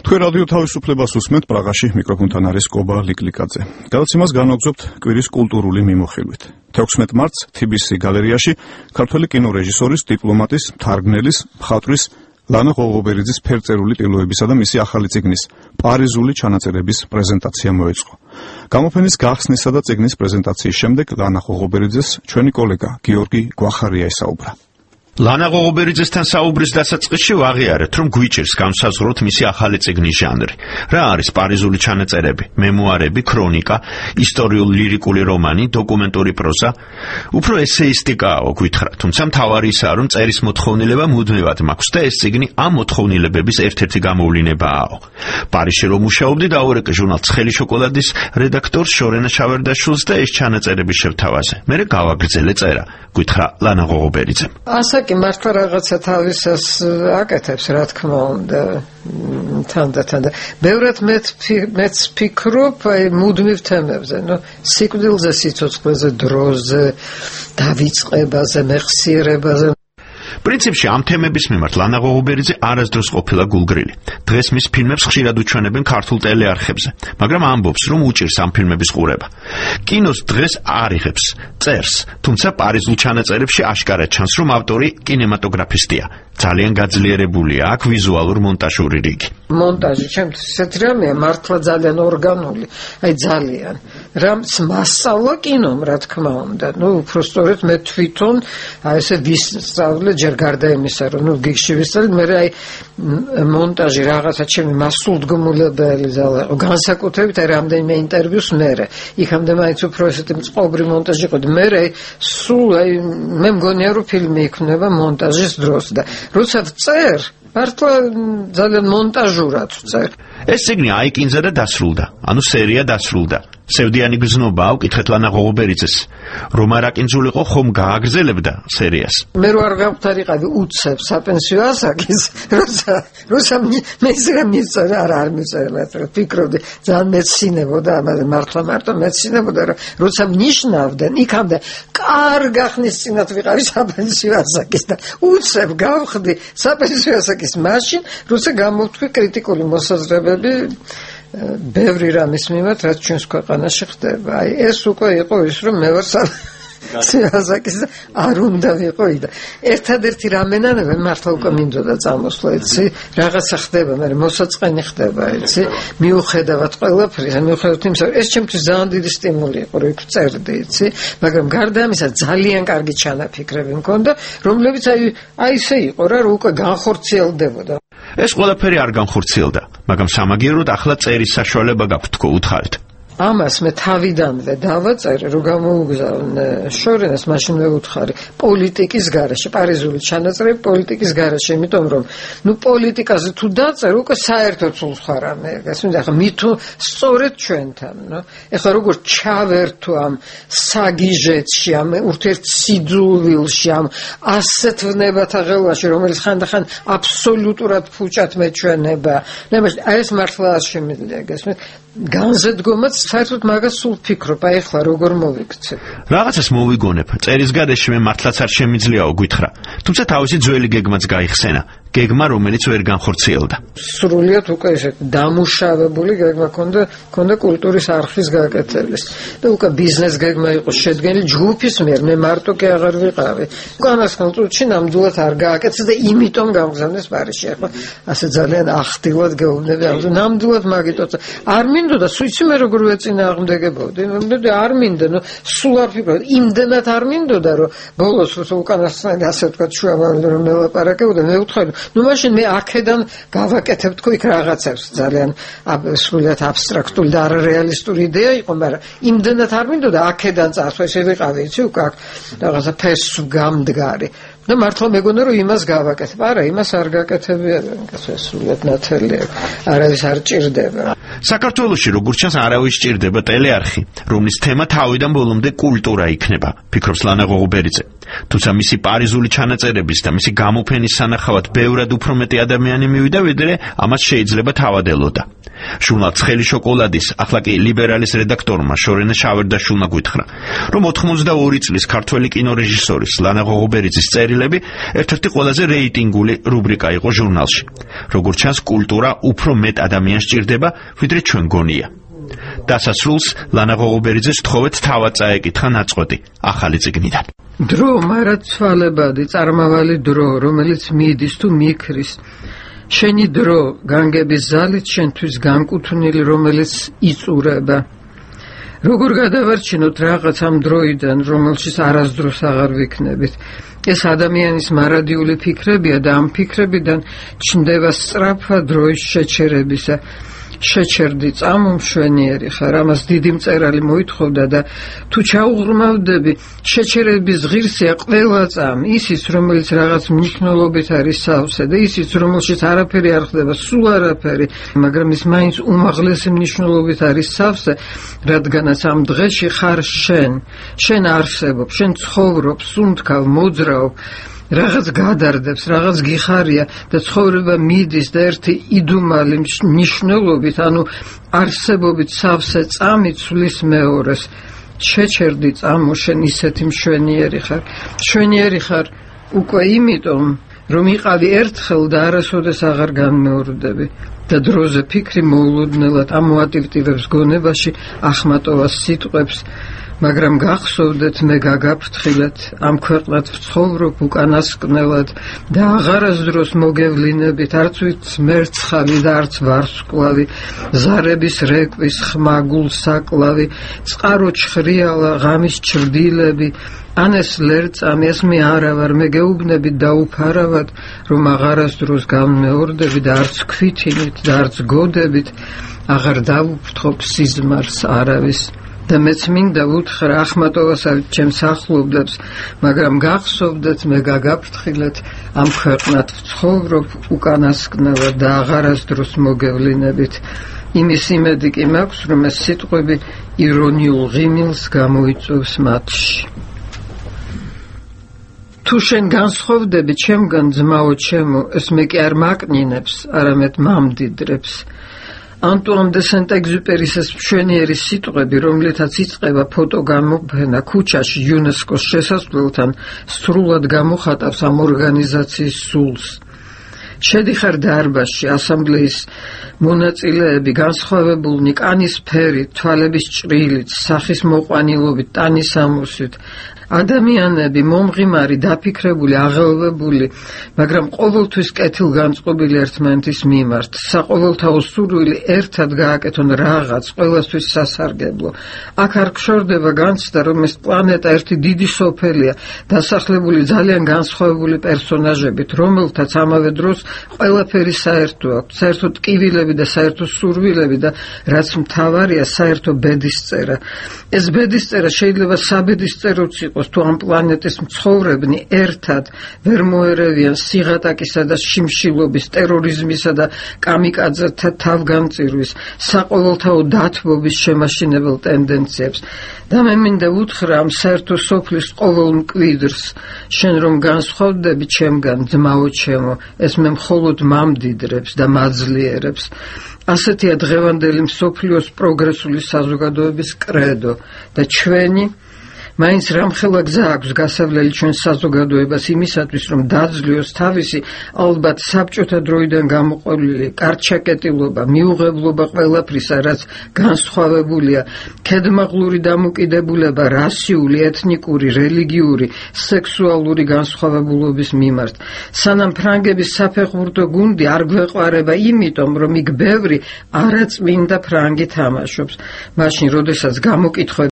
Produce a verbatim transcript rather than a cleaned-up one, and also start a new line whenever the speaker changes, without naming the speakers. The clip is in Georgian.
თქვენ რადიო თავისუფლებას უსმენთ, პრაღაში მიკროფონთან არის კობა ლიკლიკაძე. გადაცემას განვაგრძობთ კვირის კულტურული მიმოხილვით. თექვსმეტ მარტს თი ბი სი გალერეაში ქართველი კინორეჟისორის, დიპლომატის, მთარგმნელის, მხატვრის ლანა ღოღობერიძის ფერწერული ტილოებისა და მისი ახალი წიგნის პარიზული ჩანაწერების პრეზენტაცია მოეწყო. გამოფენის გახსნისა და წიგნის პრეზენტაციის შემდეგ ლანა ღოღობერიძეს ჩვენი კოლეგა გიორგი გვახარია ესაუბრა.
ლანა ღოღობერიძესთან საუბრის დასაწყისში ვაღიარეთ, რომ გვიჭირს განსაზღვროთ მისი ახალი წიგნის ჟანრი. რა არის პარიზული ჩანაწერები, მემუარები, ქრონიკა, ისტორიულ-ლირიკული რომანი, დოკუმენტური პროზა? უფრო ესეისტიკაო გითხრა, თუმცა მთავარი ისაა, რომ წერის მოთხოვნილება მუდმივად მაქვს და ეს წიგნი ამ მოთხოვნილებების ერთ-ერთი გამოვლინებაა. პარიზში რომ მუშაობდი, დავურეკე ჟურნალ ცხელი შოკოლადის რედაქტორს შორენა შავერდაშვილს და ეს ჩანაწერები შევთავაზე. მერე გავაგრძელე წერა, გითხრა ლანა ღოღობერიძემ.
კი მართლა რაღაცა თავისას აკეთებს, რა თქმა უნდა, თანდათან და ბევრად მეც ფიქრობ აი მუდმივ თემებზე, ნუ სიკვდილზე, სიცოცხლეზე, დროზე, დავიწყებაზე, მეხსიერებაზე.
პრინციპში ამ თემების მიმართ ლანა ღოღობერიძე არასდროს ყოფილა გულგრილი. დღეს მის ფილმებს ხშირად უჩვენებენ ქართულ ტელეარხებზე, მაგრამ ამბობს, რომ უჭირს ამ ფილმების ყურება. კინოს დღეს არ იღებს, წერს, თუმცა პარიზულ ჩანაწერებში აშკარად ჩანს, რომ ავტორი კინემატოგრაფისტია. ძალიან გაძლიერებულია აქ ვიზუალურ მონტაჟური რიგი.
მონტაჟი ჩემთვის ისეთი რამეა, მართლა ძალიან ორგანული, აი ძალიან. რამც მასწავლა კინომ, რა თქმა უნდა. ნუ უბრალოდ მე თვითონ აი ესე ვისწავლე ჯერ გარდა იმისა, რომ ნუ გიგში ვისწავლე, მე აი მონტაჟი რაღაცა ჩემი მასულდგმულებელი ზალა, განსაკუთრებით აი რამდენიმე ინტერვიუს მერე. იქამდე მაინც უფრო ესეთი მწყობრი მონტაჟი იყო და მერე სულ აი მე მგონია რომ ფილმი იქნება მონტაჟის დროს და როცა წერ, მართლა ძალიან მონტაჟურად წერ.
ეს წიგნი აიკინზა და დასრულდა, ანუ სერია დასრულდა. სევდიანი გზნობა ავკითხეთ ლანა ღოღობერიძეს, რომ არ აკინძულიყო, ხომ გააგრძელებდა სერიას.
მე რო არ გავხდარიყავი უცებ საპენსიო ასაკის, როცა როცა მე ისრა მიწერა, არ არ მიწერა, ფიქრობდი, ძალიან მეცინებოდა, მართლა მარტო მეცინებოდა, როცა მნიშნავდნენ, იქამდე კარგ ახნის წინათ ვიყავი საპენსიო ასაკის და უცებ გავხდი საპენსიო ასაკის მაშინ, როცა გამოვთქვი კრიტიკული მოსაზრებები ბევრი რამის მიმართ, რაც ჩვენს ქვეყანაში ხდება. აი ეს უკვე იყო ის, რომ მე ვარ ასაკის და არ უნდა ვიყოი და ერთადერთი რამენანები მართლა უკვე მინდოდა წამოსვლა, იცი, რაღაცა ხდება, მე მოსაწყენი ხდება, იცი, მიუხედავად ყველაფრის, მიუხედავად იმისა, ეს ჩემთვის ძალიან დიდი სტიმული იყო, რომ იქ წერდი, იცი, მაგრამ გარდა ამისა ძალიან კარგი ჩანაფიქრები მქონდა, რომლებიც აი აი ესე იყო რა, რომ უკვე განხორციელდებოდა.
ეს ყველაფერი არ განხორციელდა, მაგრამ სამაგიეროდ ახლა წერის საშუალება გაქვთ, თქო, უთხარით.
ამას მე თავიდანვე დავაწერე, რომ გამოუგზავნე შორენას, მაშინ მე ვუთხარი პოლიტიკის გარეშე, პარიზული ჩანაწერები პოლიტიკის გარეშე, იმიტომ რომ ნუ პოლიტიკაზე თუ დაწერ, უკვე საერთოდ სულ სხვა რამე. გასმენთ, ახლა მითო სწორედ ჩვენთან, ნუ ეხლა როგორ ჩავერთო ამ საგიჟეთში, ამ ურთიერთ სიძულვილში, ამ ასეთ ვნებათა ღელვაში, რომელიც ხანდახან აბსოლუტურად ფუჭად მეჩვენება. ნებაში, აი ეს მართლა არ შემიძლია, გასმენთ, განზედგომაც საერთოდ მაგას სულ ფიქრობ, აი ახლა როგორ მოვიქცე.
რაღაცას მოვიგონებ, წერის გარეშე მე მართლაც არ შემიძლიაო გითხრა, თუმცა თავისი ძველი გეგმაც გაიხსენა, გეგმა რომელიც ვერ განხორციელდა.
სრულიად უკვე ესე დამუშავებული გეგმა ქონდა, ქონდა კულტურის არხის გაკეთების და უკვე ბიზნეს გეგმა იყო შედგენილი ჯგუფის მიერ, მე მარტო კი აღარ ვიყავი. უკანასკნელ წუთში ნამდვილად არ გააკეთეს და იმიტომ გამგზავნეს პარიზში. ახლა ასე ძალიან ახტილად გეუბნები, ნამდვილად მაგიტოც არ მინდოდა, სუიცი მე როგორ ვეწინააღმდეგებოდი, მე არ მინდა, ნუ სულ არ ფიქრობდი, იმდენად არ მინდოდა, რომ ბოლოს უკანასკნელი ასე ვთქვათ შუამავლე რომ მელაპარაკებოდა, მე ვთქვი, ნუ მაშინ მე აქედან გავაკეთებ თქო იქ რაღაცებს, ძალიან სრულიად აბსტრაქტული და არარეალისტური იდეა იყო, მაგრამ იმდენად არ მინდოდა აქედან წასვლა, ესე ვიყავი, იცი, უკ აქ რაღაცა ფესვ გამდგარი. და მართლა მეგონა რომ იმას გავაკეთებ. არა, იმას არ გაკეთებია, ასე სრულიად ნათელია. არავის არ ჭირდება.
საქართველოში როგორც ჩანს არავის ჭირდება ტელეარხი, რომლის თემა თავიდან ბოლომდე კულტურა იქნება, ფიქრობს ლანა ღოღობერიძე. თუმცა მისი პარიზული ჩანაწერების და მისი გამოფენის სანახავად ბევრად უფრო მეტი ადამიანი მივიდა, ვიდრე ამას შეიძლება თავად ელოდა. ჟურნალ ცხელი შოკოლადის, ახლა კი ლიბერალის რედაქტორმა შორენა შავერდაშვილმა გვითხრა, რომ ოთხმოცდაორი წლის ქართველი კინორეჟისორის ლანა ღოღობერიძის წერილები ერთ-ერთი ყველაზე რეიტინგული რუბრიკა იყო ჟურნალში. როგორც ჩანს, კულტურა უფრო მეტ ადამიანს სჭირდება, ვიდრე ჩვენ გონია. დასასრულს ლანა ღოღობერიძეს თხოვეთ თავად წაეკითხა ნაწყვეტი ახალი წიგნიდან.
დრო მარაცვალებადი წარმავალი დრო, რომელიც მიდის თუ მიქრის. შენი დრო განგების ზალით შენთვის განკუთვნილი, რომელიც იწურება. როგორ გადავარჩინოთ რაღაც ამ დროიდან, რომელშიც არასდროს აღარ ვიქნებით. ეს ადამიანის მარადიული ფიქრებია და ამ ფიქრებიდან ჩნდება სწრაფა დროის შეჩერებისა. შეჩერდი წამომშვენიერი ხარ, ამას დიდი მწერალი მოითხოვდა და თუ ჩაუღრმავდები, შეჩერების ღირსია ყველა წამ, ისიც, რომელიც რაღაც მნიშვნელობით არის სავსე და ისიც, რომელშიც არაფერი არ ხდება, სულ არაფერი, მაგრამ ის მაინც უმაღლესი მნიშვნელობით არის სავსე, რადგანაც ამ დღეში ხარ შენ, შენ არსებობ, შენ ცხოვრობ, სუნთქავ, მოძრაობ, რაღაც გადარდებს, რაღაც გიხარია და ცხოვრება მიდის და ერთი იდუმალი მნიშვნელობით, ანუ არსებობით სავსე წამი ცვლის მეორეს. შეჩერდი წამო, შენ ისეთი მშვენიერი ხარ. მშვენიერი ხარ უკვე იმიტომ, რომ იყავი ერთხელ და არასოდეს აღარ განმეორდები. და დროზე ფიქრი მოულოდნელად ამოატივტივებს გონებაში ახმატოვას სიტყვებს, მაგრამ გახსოვდეთ, მე გაგაფრთხილეთ, ამ ქვეყნად ვცხოვრობ უკანასკნელად და აღარასდროს მოგევლინებით, არც ვით მერცხალი და არც ვარსკვლავი, ზარების რეკვის ხმა გულსაკლავი, წყარო ჩხრიალა, ღამის ჩრდილები, ან ეს ლერწამი, ეს მე არა ვარ, მე გეუბნებით დაუფარავად, რომ აღარასდროს განმეორდები და არც ქვითინით და არც გოდებით, აღარ დავუფრთხობ სიზმარს არავის. და მეც მინდა ვუთხრა ახმატოვასავით ჩემს ახლობლებს, მაგრამ გახსოვდეთ, მე გაგაფრთხილეთ, ამ ქვეყნად ვცხოვრობ უკანასკნელად და აღარასდროს მოგევლინებით. იმის იმედი კი მაქვს, რომ ეს სიტყვები ირონიულ ღიმილს გამოიწვევს მათში. თუ შენ განსხვავდები ჩემგან, ძმაო ჩემო, ეს მე კი არ მაკნინებს, არამედ მამდიდრებს. ანტუან დე სენტ-ეგზუპერის ეს მშვენიერი სიტყვები, რომლითაც იწყება ფოტო გამოფენა ქუჩაში იუნესკოს შესასვლელთან, სრულად გამოხატავს ამ ორგანიზაციის სულს. შედიხარ დარბაზში, ასამბლეის მონაწილეები განსხვავებულნი კანის ფერით, თვალების ჭრილით, სახის მოყვანილობით, ტანის ამოსით, ადამიანები მომღიმარი, დაფიქრებული, აღელვებული, მაგრამ ყოველთვის კეთილგანწყობილი ერთმანეთის მიმართ. საყოველთაო სურვილი ერთად გააკეთონ რაღაც, ყველასთვის სასარგებლო. აქ არ გშორდება განცდა, რომ ეს პლანეტა ერთი დიდი სოფელია, დასახლებული ძალიან განსხვავებული პერსონაჟებით, რომელთაც ამავე დროს ყველაფერი საერთო აქვს, საერთო ტკივილები და საერთო სურვილები და რაც მთავარია, საერთო ბედისწერა. ეს ბედისწერა შეიძლება საბედისწეროც იყოს, თუ ამ პლანეტის მცხოვრებნი ერთად ვერ მოერევიან სიღატაკისა და შიმშილობის, ტერორიზმისა და კამიკაძეთა თავგანწირვის, საყოველთაო დათბობის შემაშინებელ ტენდენციებს. და მე მინდა ვუთხრა ამ საერთო სოფლის ყოველ მკვიდრს, შენ რომ განსხვავდები ჩემგან, ძმაო ჩემო, ეს მე მხოლოდ მამდიდრებს და მაძლიერებს. ასეთია დღევანდელი მსოფლიოს პროგრესული საზოგადოების კრედო და ჩვენი მაინც რამხელა გზა აქვს გასავლელი ჩვენ საზოგადოებას იმისათვის, რომ დაძლიოს თავისი ალბათ საბჭოთა დროიდან გამოყოლილი კარჩაკეტილობა, მიუღებლობა ყველაფრისა, რაც განსხვავებულია, ქედმაღლური დამოკიდებულება რასიული, ეთნიკური, რელიგიური, სექსუალური განსხვავებულობის მიმართ. სანამ ფრანგების საფეხბურთო გუნდი არ გვეყვარება იმიტომ, რომ იქ ბევრი არაწმინდა ფრანგი თამაშობს, მაშინ, როდესაც გამოკითხვები